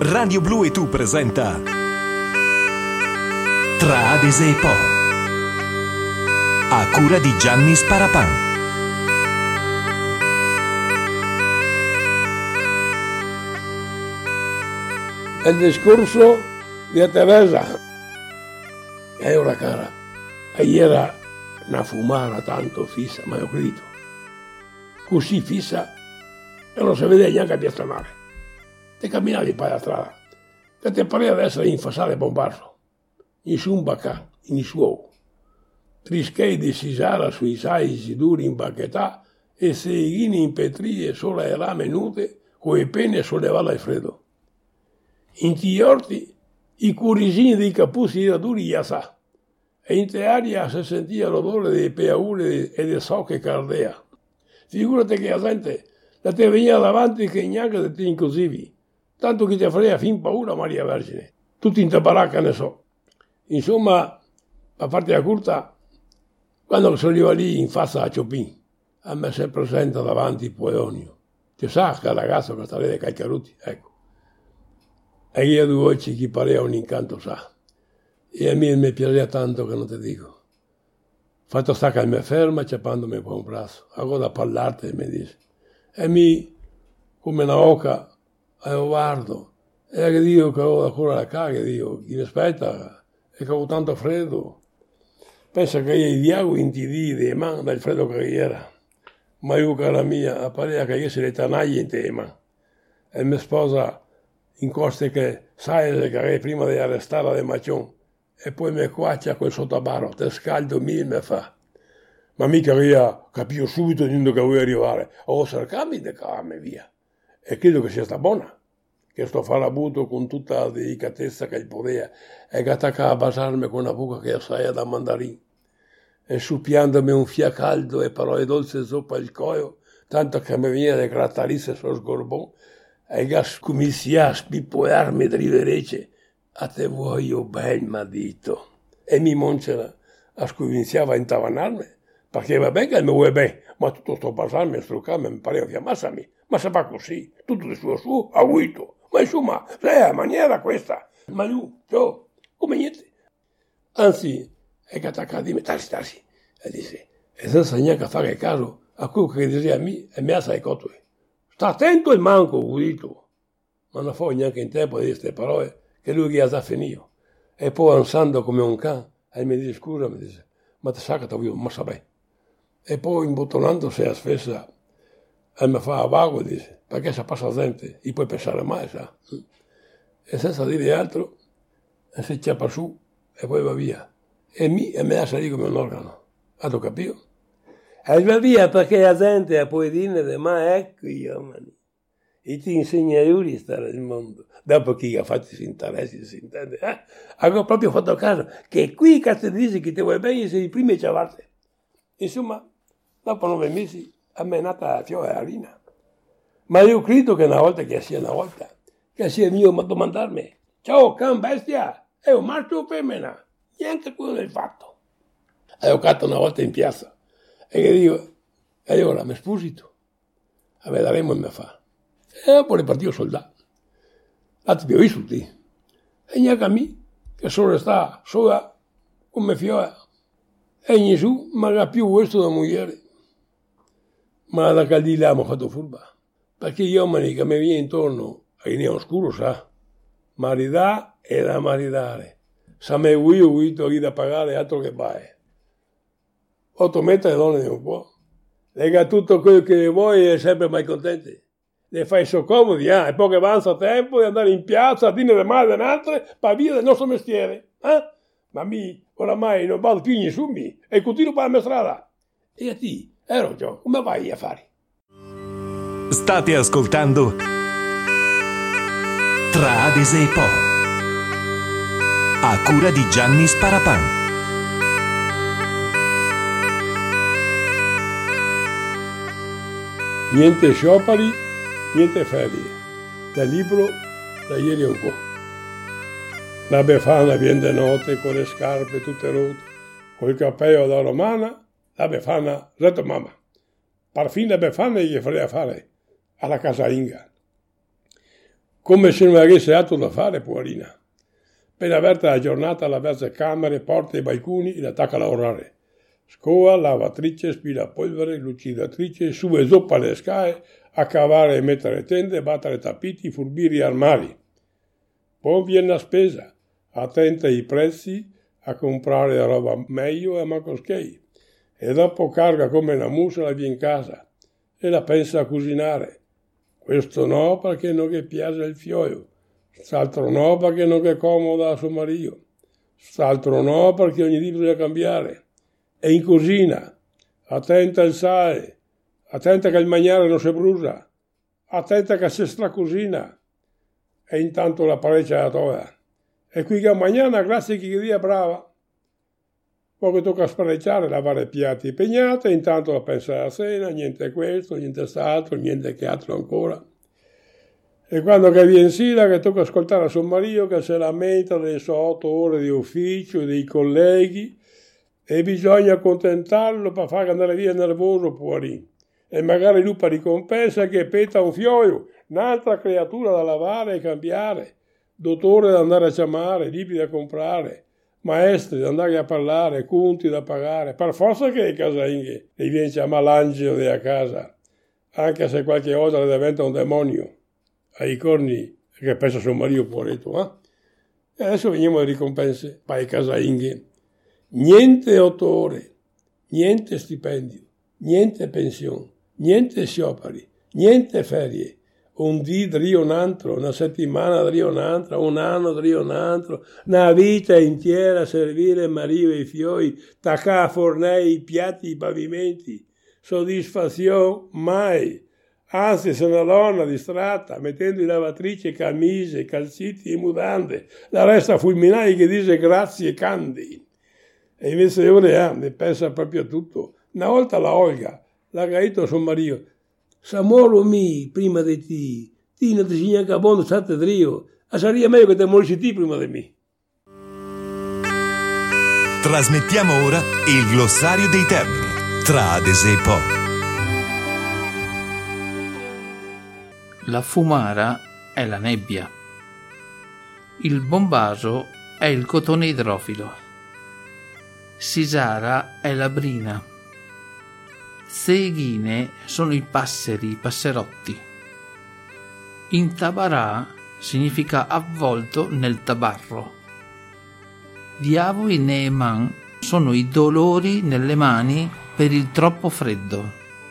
Radio Blu e tu presenta Tra Adese e Po, a cura di Gianni Sparapan. Il discorso di Teresa. E ora cara, era una fumara tanto fissa, ma io credo, così fissa che non si vede neanche a destra mare. Te camminavi per la strada, che ti pareva di essere in fasale bombardo, in su un bacà, in suo. Trischei di sisara sui saisi duri in bacchetta e seghini in petrie solo le rame nude, con le penne sollevava il freddo. In ti orti i curisini dei capuzzi erano duri sa, e in te aria si sentiva l'odore dei peaure e del so che cardea. Figurati che la gente da te veniva davanti che neanche te inclusivi, tanto che ti frega fin paura Maria Vergine, tutti in te baracca ne so. Insomma, a parte la curta, quando sono arrivato lì in faccia a Ciopin, a me si presenta davanti il Poedonio. Ti sa che ragazzo che sta lì dei Calcaruti, ecco. E io due occhi che pareva un incanto sa. E a me mi piaceva tanto che non ti dico. Fatto sta che mi ferma ciappandomi per un braccio. Avevo da parlarti e mi dice. E mi, come una oca, io guardo. E che dico che avevo da correre a casa, che dico, chi mi aspetta? E che avevo tanto freddo. Pensa che io i diavoli in TD di mano dal freddo che era. Ma io, cara mia, pareva che io se le tanaglie in tema. E mia sposa in coste che sai che avevi prima di arrestare le macion e poi mi quaccia quel sottobarro, te scaldo mi fa. Ma mica io capivo subito di dove volevo arrivare, ho cercato di cavarmi via. E credo che sia sta buona, che sto farabuto con tutta la delicatezza che poteva e che attacca a basarmi con una buca che assai da mandarin. E supiandomi un fia caldo e parole dolci sopra il collo, tanto che mi veniva le grattarisse sullo sgorbon, e gas comincia a spippolarmi driverece, a te voglio ben madito. E mi moncera a iniziava a intavanarmi, perché va bene che mi vuoi bene, ma tutto sto passarmi a struccarmi, mi pareva che ammassami, ma se fa così, tutto di suo su, aguito. Ma insomma, è la maniera questa. Ma lui, ciao, come niente. Anzi, è che attacca a dirmi, tassi, e dice, e senza neanche fare caso a quello che diceva a me, e mi alza i cotoli. Sta attento il manco, udito. Ma non fa neanche in tempo di queste parole che lui gli ha già finito. E poi ansando come un can, e mi dice scusa, mi dice, ma ti sa che ti voglio, ma sa bene. E poi imbottonandosi a spessa, e mi fa a vago, dice, perché se passa gente, e puoi pensare mai, sa. E senza dire altro, e si ciappa su, e poi va via. E me la salì come un organo. Hai capito? E va via perché la gente può dire, ma ecco io, e ti insegna a stare nel mondo. Dopo che ha fatto i interessi, si intende. Avevo proprio fatto caso che qui che ti dice che ti vuoi bene, sei i primi a chiavarti. Insomma, dopo 9 mesi a me è nata la fiore a rina. Ma io credo che una volta, che sia mio domandarmi, ciao can bestia, è un maschio o femmina? Niente quello del fatto. E ho catto una volta in piazza. E che dico, e allora mi sposito, a vedremo e mi fa. E poi partito soldato. L'altro più risulti. E neanche a me, che sono restato sola come fiore. E Gesù mi ha più questo da moglie. Ma da che di là mi ha fatto furba. Perché gli uomini che mi viene intorno, a in oscuro, sa, marità e da maritare. Sa me io lì da pagare altro che vai. 8 metri le donne di un po'. Lega tutto quello che vuoi e sempre mai contenti. Le fai so comodi, e poi che avanza tempo di andare in piazza a dire le male delle altre per via del nostro mestiere. Ma mi oramai non vado più in summi e continuo per la mia strada. E a te, Gio, come vai a fare? State ascoltando Tra Adese e Po, a cura di Gianni Sparapan. Niente scioperi, niente ferie. Dal libro da ieri un po'. La Befana viene di notte con le scarpe tutte rotte, col cappello da romana, la Befana retto mamma. Parfine Befana gli farei a fare alla casalinga. come se non avesse altro da fare, poverina. Per averta la giornata alla versa camere, porte e balconi e attacca a lavorare. Scoa, lavatrice, aspirapolvere, lucidatrice, su e zoppa le scale, a cavare e mettere tende, battere tappeti, furbire armadi. Poi viene la spesa, attenta ai prezzi, a comprare la roba meglio e a macoschei. E dopo carga come una musa la via in casa e la pensa a cucinare. Questo no perché non gli piace il fioio, quest'altro no perché non è comodo a suo marito, quest'altro no perché ogni dì bisogna cambiare. E in cucina, attenta al sale, attenta che il mangiare non si brucia, attenta che si stracusina. E intanto la parecchia la toga. E qui che mañana, grazie a chi dia brava. Poi tocca sparecchiare, lavare piatti e pegnate, intanto la pensa alla cena, niente questo, niente quest'altro, niente che altro ancora. E quando che viene in sera che tocca ascoltare a suo marito che si lamenta delle sue 8 ore di ufficio, dei colleghi, e bisogna accontentarlo per far andare via nervoso, poverino. E magari lui per ricompensa che peta un fioio, un'altra creatura da lavare e cambiare, dottore da andare a chiamare, libri da comprare, maestri da andare a parlare, conti da pagare, per forza che è casainghe e viene chiamato l'angelo della casa, anche se qualche volta le diventa un demonio, ai corni che pensa suo marito poveretto, E adesso veniamo alle ricompense per i casainghe. Niente 8 ore, niente stipendio, niente pensione, niente scioperi, niente ferie. Un dì drio un altro, una settimana drio un'altra, un anno drio un altro, una vita intera a servire marito e i fioi, taccare a fornei, i piatti, i pavimenti. Soddisfazione mai. Anzi, se una donna distratta, mettendo in lavatrice camicie, calziti e mutande, la resta fulminare che dice grazie e candi. E invece ora ne pensa proprio a tutto. Una volta la Olga l'ha detto a suo marito: Samoro mi, prima di ti non ti segna che buono state drio, a sarebbe meglio che te morissi ti prima di me. Trasmettiamo ora il glossario dei termini, Tradise e Po. La fumara è la nebbia. Il bombaso è il cotone idrofilo. Sisara è la brina. Zeghine sono i passeri, i passerotti. Intabarà significa avvolto nel tabarro. Diavoli Neeman sono i dolori nelle mani per il troppo freddo.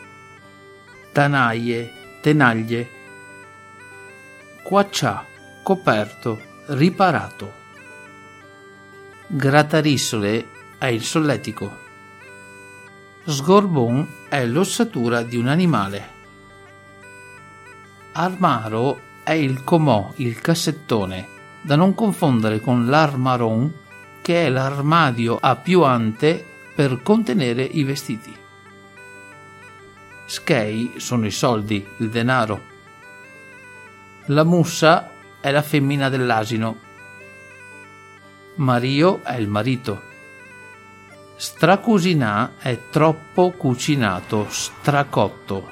Tanaie, tenaglie. Quaccià, coperto, riparato. Gratarissole è il solletico. Sgorbon è l'ossatura di un animale. Armaro è il comò, il cassettone, da non confondere con l'armaron, che è l'armadio a più ante per contenere i vestiti. Skei sono i soldi, il denaro. La mussa è la femmina dell'asino. Mario è il marito. Stracusinà è troppo cucinato, stracotto.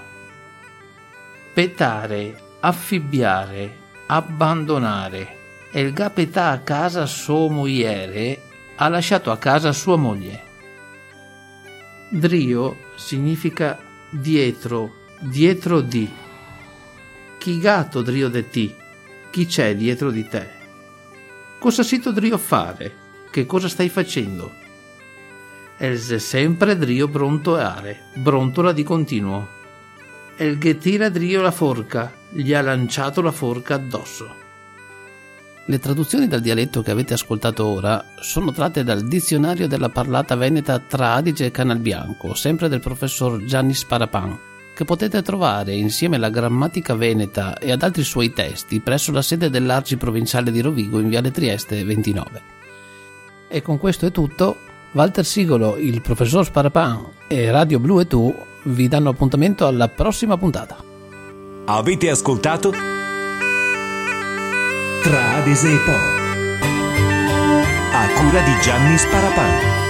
Petare, affibbiare, abbandonare. El ga petà a casa sua moglie, ha lasciato a casa sua moglie. Drio significa dietro, dietro di. Chi gatto drio de ti, chi c'è dietro di te? Cosa sito drio fare? Che cosa stai facendo? Else sempre drio brontoare, brontola di continuo. El che tira drio la forca, gli ha lanciato la forca addosso. Le traduzioni dal dialetto che avete ascoltato ora sono tratte dal dizionario della parlata veneta tra Adige e Canalbianco, sempre del professor Gianni Sparapan, che potete trovare insieme alla grammatica veneta e ad altri suoi testi presso la sede dell'Arci provinciale di Rovigo in Viale Trieste 29. E con questo è tutto. Walter Sigolo, il professor Sparapan e Radio Blu e tu vi danno appuntamento alla prossima puntata. Avete ascoltato Tradise e Po, a cura di Gianni Sparapan.